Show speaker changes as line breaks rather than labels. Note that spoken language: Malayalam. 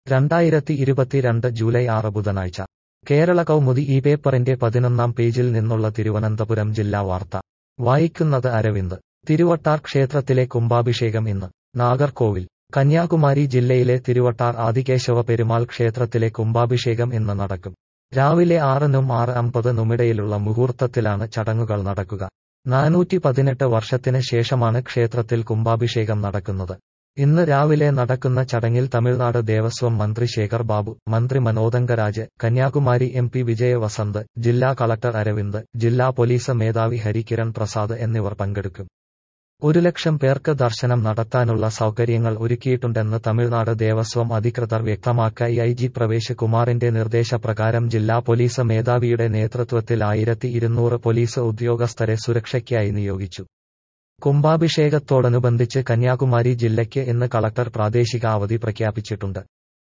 2022 ജൂലൈ 6 ബുധനാഴ്ച കേരള കൗമുദി ഈ പേപ്പറിന്റെ 11-ാം പേജിൽ നിന്നുള്ള തിരുവനന്തപുരം ജില്ലാ വാർത്ത വായിക്കുന്നത് അരവിന്ദ്. തിരുവട്ടാർ ക്ഷേത്രത്തിലെ കുംഭാഭിഷേകം ഇന്ന്. നാഗർകോവിൽ. കന്യാകുമാരി ജില്ലയിലെ തിരുവട്ടാർ ആദികേശവ പെരുമാൾ ക്ഷേത്രത്തിലെ കുംഭാഭിഷേകം ഇന്ന് നടക്കും. രാവിലെ 6-നും 6:50-നുമിടയിലുള്ള മുഹൂർത്തത്തിലാണ് ചടങ്ങുകൾ നടക്കുക. 418 വർഷത്തിന് ശേഷമാണ് ക്ഷേത്രത്തിൽ കുംഭാഭിഷേകം നടക്കുന്നത്. ഇന്ന് രാവിലെ നടക്കുന്ന ചടങ്ങിൽ തമിഴ്നാട് ദേവസ്വം മന്ത്രി ശേഖർ ബാബു, മന്ത്രി മനോതങ്കരാജ്, കന്യാകുമാരി MP വിജയ വസന്ത്, ജില്ലാ കളക്ടർ അരവിന്ദ്, ജില്ലാ പോലീസ് മേധാവി ഹരികിരൺ പ്രസാദ് എന്നിവർ പങ്കെടുക്കും. 1 ലക്ഷം പേർക്ക് ദർശനം നടത്താനുള്ള സൗകര്യങ്ങൾ ഒരുക്കിയിട്ടുണ്ടെന്ന് തമിഴ്നാട് ദേവസ്വം അധികൃതർ വ്യക്തമാക്കി. IG പ്രവേശ് കുമാറിന്റെ നിർദ്ദേശപ്രകാരം ജില്ലാ പോലീസ് മേധാവിയുടെ നേതൃത്വത്തിൽ 1200 പോലീസ് ഉദ്യോഗസ്ഥരെ സുരക്ഷയ്ക്കായി നിയോഗിച്ചു. കുംഭാഭിഷേകത്തോടനുബന്ധിച്ച് കന്യാകുമാരി ജില്ലയ്ക്ക് ഇന്ന് കളക്ടർ പ്രാദേശിക അവധി പ്രഖ്യാപിച്ചിട്ടുണ്ട്.